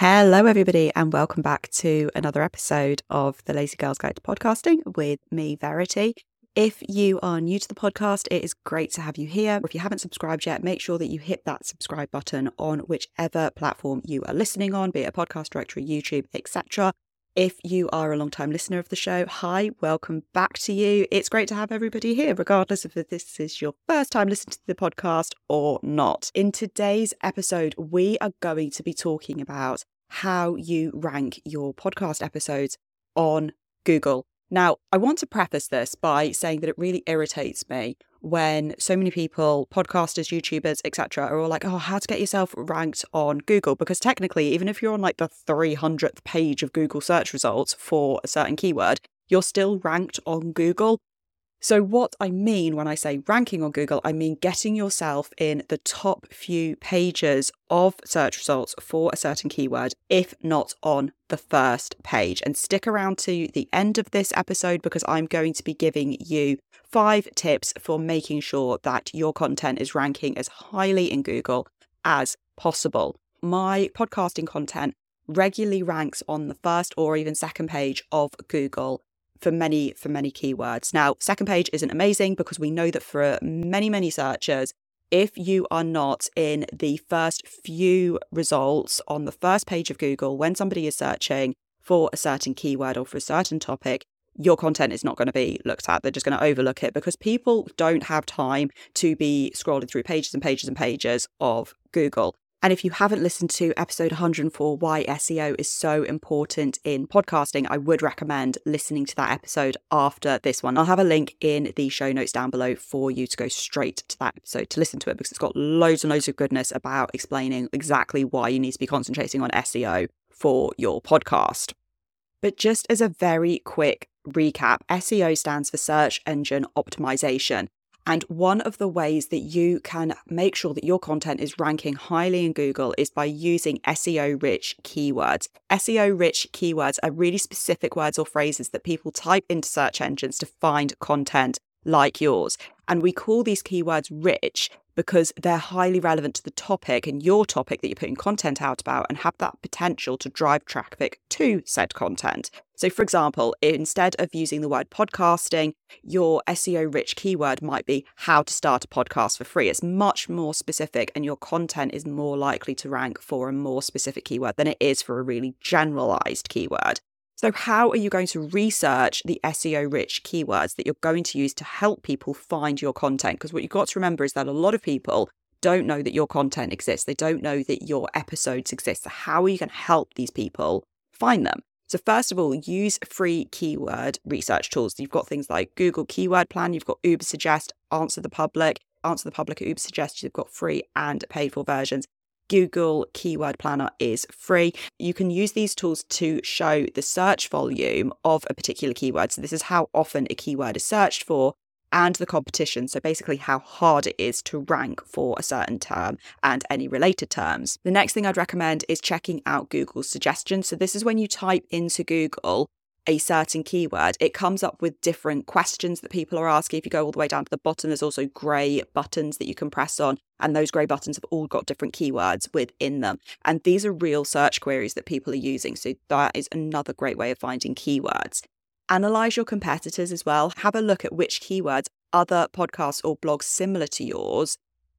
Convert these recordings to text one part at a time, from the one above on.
Hello, everybody, and welcome back to another episode of the Lazy Girls Guide to Podcasting with me, Verity. If you are new to the podcast, it is great to have you here. If you haven't subscribed yet, make sure that you hit that subscribe button on whichever platform you are listening on, be it a podcast directory, YouTube, etc. If you are a long-time listener of the show, hi, welcome back to you. It's great to have everybody here, regardless of if this is your first time listening to the podcast or not. In today's episode, we are going to be talking about how you rank your podcast episodes on Google. Now, I want to preface this by saying that it really irritates me when so many people, podcasters, YouTubers, etc., are all like, oh, how to get yourself ranked on Google? Because technically, even if you're on like the 300th page of Google search results for a certain keyword, you're still ranked on Google. So what I mean when I say ranking on Google, I mean getting yourself in the top few pages of search results for a certain keyword, if not on the first page. And stick around to the end of this episode because I'm going to be giving you 5 tips for making sure that your content is ranking as highly in Google as possible. My podcasting content regularly ranks on the first or even second page of Google for many keywords. Now, second page isn't amazing because we know that for many searchers, if you are not in the first few results on the first page of Google, when somebody is searching for a certain keyword or for a certain topic, your content is not going to be looked at. They're just going to overlook it because people don't have time to be scrolling through pages and pages and pages of Google. And if you haven't listened to episode 104, why SEO is so important in podcasting, I would recommend listening to that episode after this one. I'll have a link in the show notes down below for you to go straight to that episode to listen to it because it's got loads and loads of goodness about explaining exactly why you need to be concentrating on SEO for your podcast. But just as a very quick recap, SEO stands for Search Engine Optimization. And one of the ways that you can make sure that your content is ranking highly in Google is by using SEO-rich keywords. SEO-rich keywords are really specific words or phrases that people type into search engines to find content like yours. And we call these keywords rich because they're highly relevant to the topic and your topic that you're putting content out about and have that potential to drive traffic to said content. So for example, instead of using the word podcasting, your SEO-rich keyword might be how to start a podcast for free. It's much more specific and your content is more likely to rank for a more specific keyword than it is for a really generalized keyword. So how are you going to research the SEO-rich keywords that you're going to use to help people find your content? Because what you've got to remember is that a lot of people don't know that your content exists. They don't know that your episodes exist. So how are you going to help these people find them? So first of all, use free keyword research tools. You've got things like Google Keyword Plan, you've got Ubersuggest, Answer the Public at Ubersuggest. You've got free and paid for versions. Google Keyword Planner is free. You can use these tools to show the search volume of a particular keyword. So this is how often a keyword is searched for and the competition. So basically how hard it is to rank for a certain term and any related terms. The next thing I'd recommend is checking out Google's suggestions. So this is when you type into Google a certain keyword, it comes up with different questions that people are asking. If you go all the way down to the bottom, there's also grey buttons that you can press on. And those grey buttons have all got different keywords within them. And these are real search queries that people are using. So that is another great way of finding keywords. Analyze your competitors as well. Have a look at which keywords other podcasts or blogs similar to yours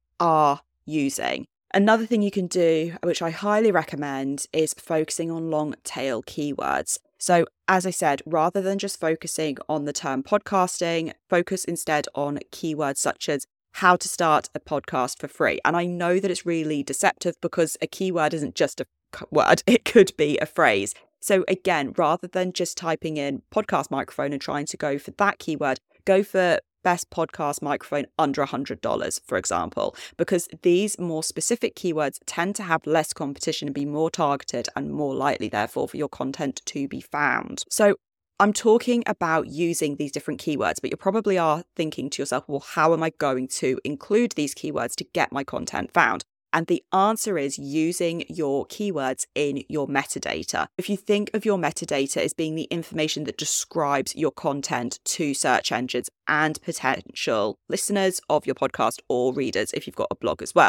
are using. Another thing you can do, which I highly recommend, is focusing on long tail keywords. So as I said, rather than just focusing on the term podcasting, focus instead on keywords such as how to start a podcast for free. And I know that it's really deceptive because a keyword isn't just a word, it could be a phrase. So again, rather than just typing in podcast microphone and trying to go for that keyword, go for best podcast microphone under $100, for example, because these more specific keywords tend to have less competition and be more targeted and more likely, therefore, for your content to be found. So I'm talking about using these different keywords, but you probably are thinking to yourself, well, how am I going to include these keywords to get my content found? And the answer is using your keywords in your metadata. If you think of your metadata as being the information that describes your content to search engines and potential listeners of your podcast or readers if you've got a blog as well.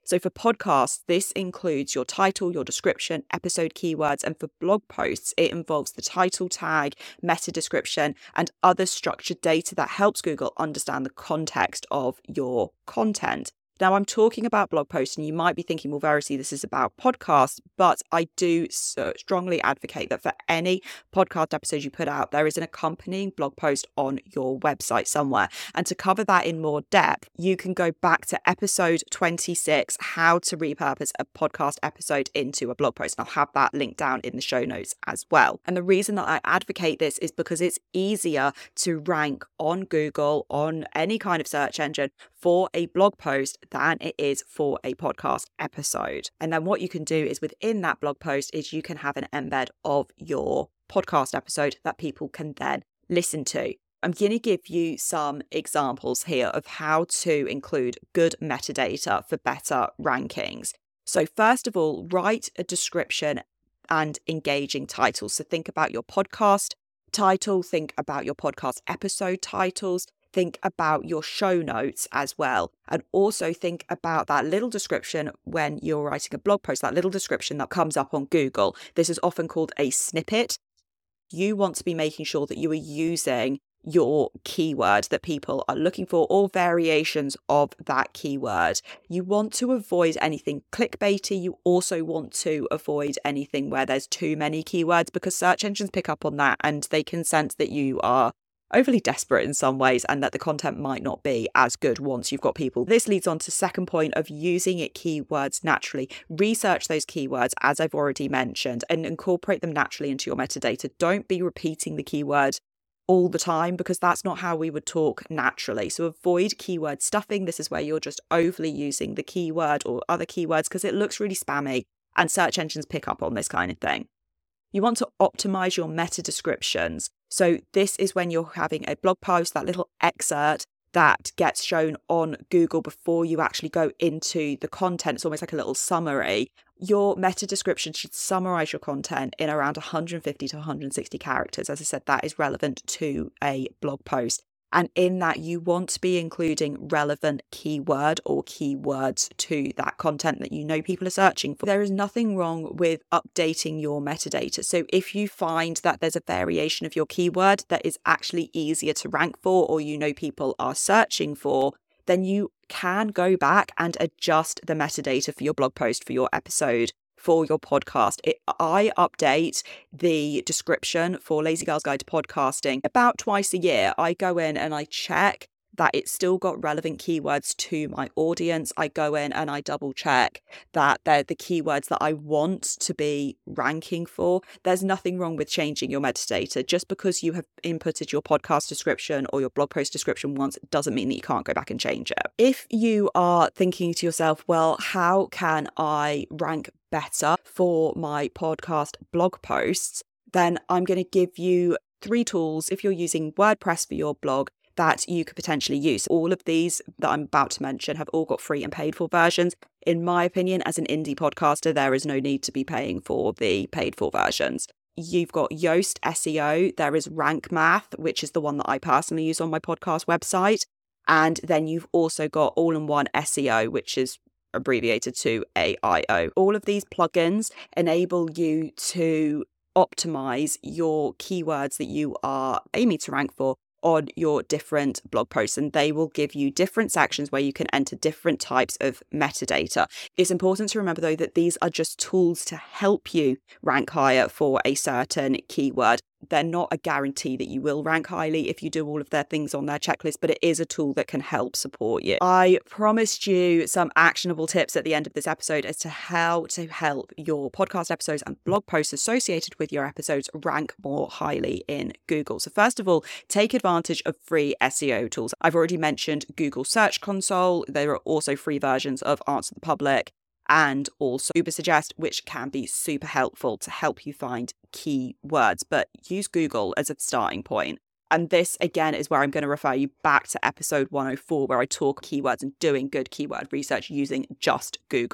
So for podcasts, this includes your title, your description, episode keywords, and for blog posts, it involves the title tag, meta description, and other structured data that helps Google understand the context of your content. Now, I'm talking about blog posts, and you might be thinking, well, Verity, this is about podcasts, but I do strongly advocate that for any podcast episode you put out, there is an accompanying blog post on your website somewhere. And to cover that in more depth, you can go back to episode 26, how to repurpose a podcast episode into a blog post. And I'll have that linked down in the show notes as well. And the reason that I advocate this is because it's easier to rank on Google, on any kind of search engine, for a blog post than it is for a podcast episode. And then what you can do is within that blog post is you can have an embed of your podcast episode that people can then listen to. I'm going to give you some examples here of how to include good metadata for better rankings. So first of all, write a description and engaging titles. So think about your podcast title, think about your podcast episode titles, think about your show notes as well. And also think about that little description when you're writing a blog post, that little description that comes up on Google. This is often called a snippet. You want to be making sure that you are using your keyword that people are looking for or variations of that keyword. You want to avoid anything clickbaity. You also want to avoid anything where there's too many keywords, because search engines pick up on that and they can sense that you are overly desperate in some ways and that the content might not be as good once you've got people. This leads on to second point of using it keywords naturally. Research those keywords, as I've already mentioned, and incorporate them naturally into your metadata. Don't be repeating the keyword all the time, because that's not how we would talk naturally. So avoid keyword stuffing. This is where you're just overly using the keyword or other keywords because it looks really spammy and search engines pick up on this kind of thing. You want to optimize your meta descriptions. So this is when you're having a blog post, that little excerpt that gets shown on Google before you actually go into the content. It's almost like a little summary. Your meta description should summarize your content in around 150 to 160 characters. As I said, that is relevant to a blog post. And in that, you want to be including relevant keyword or keywords to that content that you know people are searching for. There is nothing wrong with updating your metadata. So if you find that there's a variation of your keyword that is actually easier to rank for, or you know people are searching for, then you can go back and adjust the metadata for your blog post, for your episode, for your podcast. I update the description for Lazy Girl's Guide to Podcasting about twice a year. I go in and I check that it's still got relevant keywords to my audience. I go in and I double check that they're the keywords that I want to be ranking for. There's nothing wrong with changing your metadata. Just because you have inputted your podcast description or your blog post description once doesn't mean that you can't go back and change it. If you are thinking to yourself, well, how can I rank better for my podcast blog posts? Then I'm going to give you 3 tools if you're using WordPress for your blog that you could potentially use. All of these that I'm about to mention have all got free and paid for versions. In my opinion, as an indie podcaster, there is no need to be paying for the paid for versions. You've got Yoast SEO, there is Rank Math, which is the one that I personally use on my podcast website. And then you've also got All-in-One SEO, which is abbreviated to AIO. All of these plugins enable you to optimize your keywords that you are aiming to rank for on your different blog posts, and they will give you different sections where you can enter different types of metadata. It's important to remember though that these are just tools to help you rank higher for a certain keyword. They're not a guarantee that you will rank highly if you do all of their things on their checklist, but it is a tool that can help support you. I promised you some actionable tips at the end of this episode as to how to help your podcast episodes and blog posts associated with your episodes rank more highly in Google. So first of all, take advantage of free SEO tools. I've already mentioned Google Search Console. There are also free versions of Answer the Public and also Ubersuggest, which can be super helpful to help you find keywords, but use Google as a starting point. And this, again, is where I'm going to refer you back to episode 104, where I talk keywords and doing good keyword research using just Google.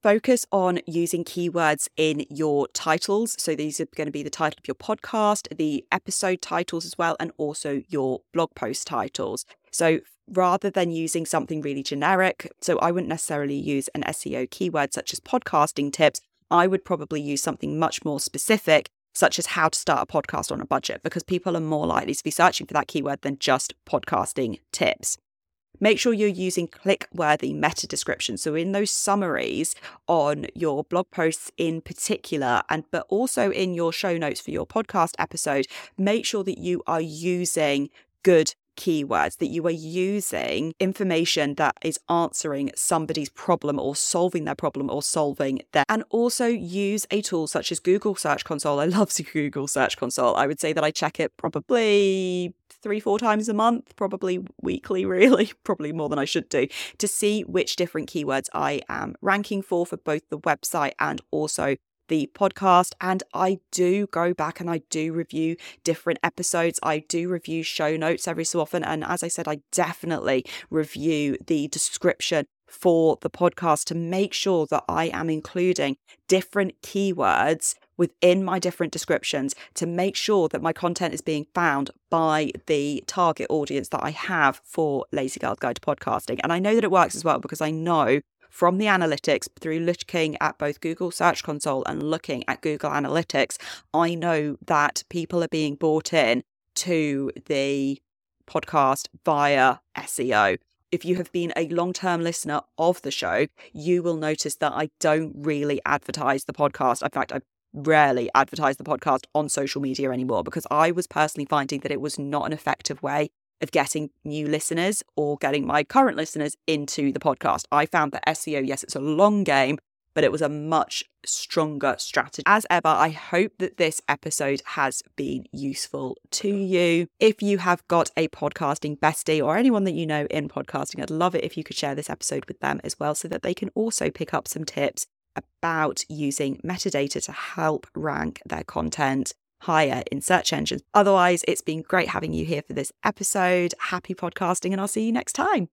Focus on using keywords in your titles. So these are going to be the title of your podcast, the episode titles as well, and also your blog post titles. So rather than using something really generic, so I wouldn't necessarily use an SEO keyword such as podcasting tips. I would probably use something much more specific, such as how to start a podcast on a budget, because people are more likely to be searching for that keyword than just podcasting tips. Make sure you're using click-worthy meta descriptions. So in those summaries on your blog posts in particular, but also in your show notes for your podcast episode, make sure that you are using good keywords, that you are using information that is answering somebody's problem or solving their problem or solving their, and also use a tool such as Google Search Console. I love Google Search Console. I would say that I check it probably 3-4 times a month, probably weekly, really, probably more than I should do, to see which different keywords I am ranking for both the website and also the podcast. And I do go back and I do review different episodes. I do review show notes every so often. And as I said, I definitely review the description for the podcast to make sure that I am including different keywords within my different descriptions to make sure that my content is being found by the target audience that I have for Lazy Girl's Guide to Podcasting. And I know that it works as well, because I know from the analytics, through looking at both Google Search Console and looking at Google Analytics, I know that people are being brought in to the podcast via SEO. If you have been a long-term listener of the show, you will notice that I don't really advertise the podcast. In fact, I rarely advertise the podcast on social media anymore, because I was personally finding that it was not an effective way of getting new listeners or getting my current listeners into the podcast. I found that SEO, yes, it's a long game, but it was a much stronger strategy. As ever, I hope that this episode has been useful to you. If you have got a podcasting bestie or anyone that you know in podcasting, I'd love it if you could share this episode with them as well, so that they can also pick up some tips about using metadata to help rank their content higher in search engines. Otherwise, it's been great having you here for this episode. Happy podcasting, and I'll see you next time.